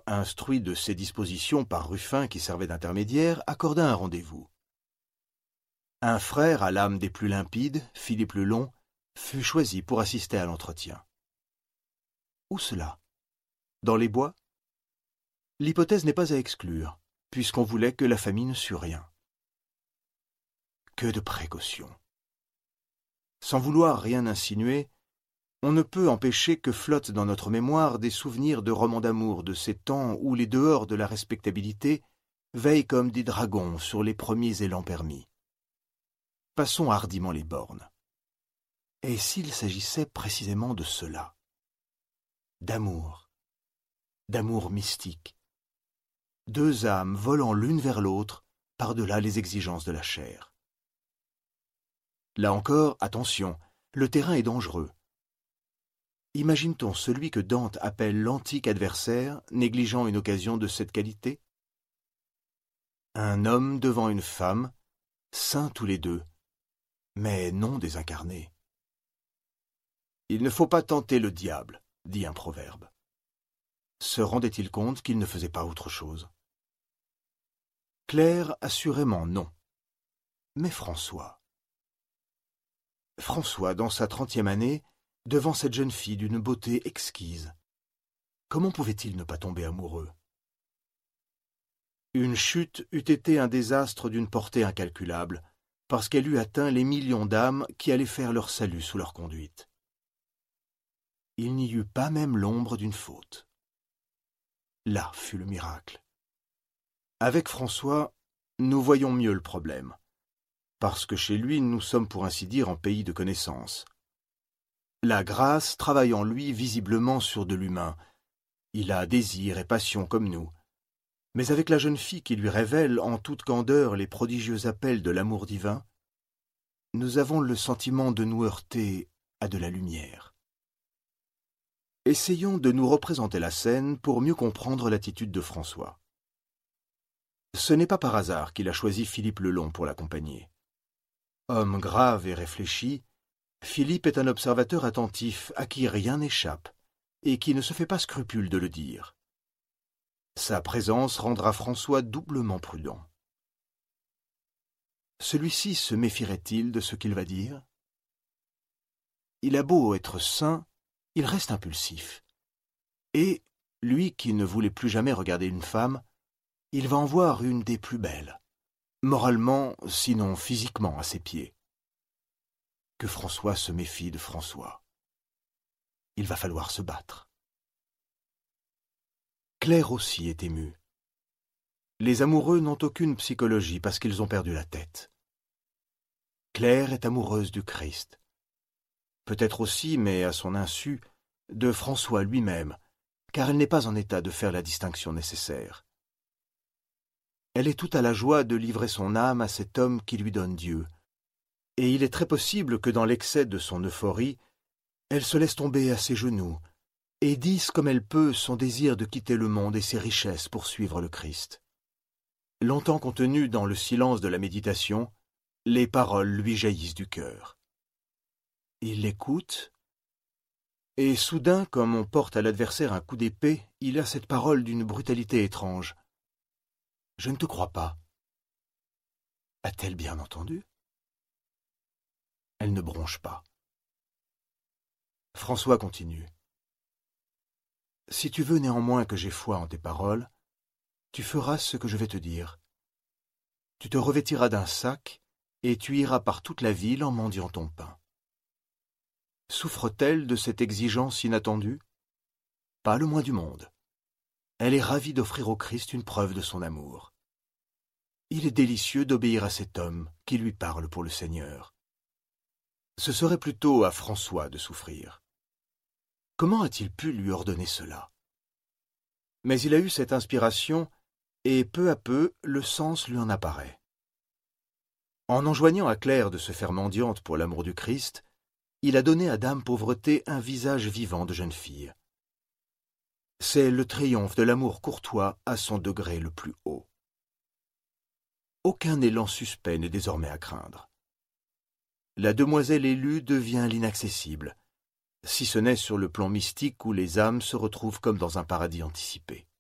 instruit de ces dispositions par Ruffin qui servait d'intermédiaire, accorda un rendez-vous. Un frère à l'âme des plus limpides, Philippe le Long, fut choisi pour assister à l'entretien. Où cela? Dans les bois? L'hypothèse n'est pas à exclure, puisqu'on voulait que la famille ne sût rien. Que de précautions! Sans vouloir rien insinuer, on ne peut empêcher que flottent dans notre mémoire des souvenirs de romans d'amour de ces temps où les dehors de la respectabilité veillent comme des dragons sur les premiers élans permis. Passons hardiment les bornes. Et s'il s'agissait précisément de cela? D'amour mystique, deux âmes volant l'une vers l'autre par-delà les exigences de la chair. Là encore, attention, le terrain est dangereux. Imagine-t-on celui que Dante appelle l'antique adversaire, négligeant une occasion de cette qualité? Un homme devant une femme, saints tous les deux, mais non désincarnés. Il ne faut pas tenter le diable, dit un proverbe. Se rendait-il compte qu'il ne faisait pas autre chose? Claire, assurément non. Mais François, dans sa 30e année, devant cette jeune fille d'une beauté exquise, comment pouvait-il ne pas tomber amoureux? Une chute eût été un désastre d'une portée incalculable, parce qu'elle eût atteint les millions d'âmes qui allaient faire leur salut sous leur conduite. Il n'y eut pas même l'ombre d'une faute. Là fut le miracle. Avec François, nous voyons mieux le problème, parce que chez lui nous sommes pour ainsi dire en pays de connaissance. La grâce travaille en lui visiblement sur de l'humain. Il a désir et passion comme nous. Mais avec la jeune fille qui lui révèle en toute candeur les prodigieux appels de l'amour divin, nous avons le sentiment de nous heurter à de la lumière. Essayons de nous représenter la scène pour mieux comprendre l'attitude de François. Ce n'est pas par hasard qu'il a choisi Philippe le Long pour l'accompagner. Homme grave et réfléchi, Philippe est un observateur attentif à qui rien n'échappe et qui ne se fait pas scrupule de le dire. Sa présence rendra François doublement prudent. Celui-ci se méfierait-il de ce qu'il va dire? Il a beau être saint, il reste impulsif. Et, lui qui ne voulait plus jamais regarder une femme, il va en voir une des plus belles, moralement, sinon physiquement, à ses pieds. Que François se méfie de François. Il va falloir se battre. Claire aussi est émue. Les amoureux n'ont aucune psychologie parce qu'ils ont perdu la tête. Claire est amoureuse du Christ. Peut-être aussi, mais à son insu, de François lui-même, car elle n'est pas en état de faire la distinction nécessaire. Elle est toute à la joie de livrer son âme à cet homme qui lui donne Dieu, et il est très possible que dans l'excès de son euphorie, elle se laisse tomber à ses genoux et dise comme elle peut son désir de quitter le monde et ses richesses pour suivre le Christ. Longtemps contenues dans le silence de la méditation, les paroles lui jaillissent du cœur. Il l'écoute, et soudain, comme on porte à l'adversaire un coup d'épée, il a cette parole d'une brutalité étrange. « Je ne te crois pas. » A-t-elle bien entendu? Elle ne bronche pas. François continue. « Si tu veux néanmoins que j'aie foi en tes paroles, tu feras ce que je vais te dire. Tu te revêtiras d'un sac, et tu iras par toute la ville en mendiant ton pain. » Souffre-t-elle de cette exigence inattendue? Pas le moins du monde. Elle est ravie d'offrir au Christ une preuve de son amour. Il est délicieux d'obéir à cet homme qui lui parle pour le Seigneur. Ce serait plutôt à François de souffrir. Comment a-t-il pu lui ordonner cela? Mais il a eu cette inspiration, et peu à peu, le sens lui en apparaît. En enjoignant à Claire de se faire mendiante pour l'amour du Christ, il a donné à Dame Pauvreté un visage vivant de jeune fille. C'est le triomphe de l'amour courtois à son degré le plus haut. Aucun élan suspect n'est désormais à craindre. La demoiselle élue devient l'inaccessible, si ce n'est sur le plan mystique où les âmes se retrouvent comme dans un paradis anticipé.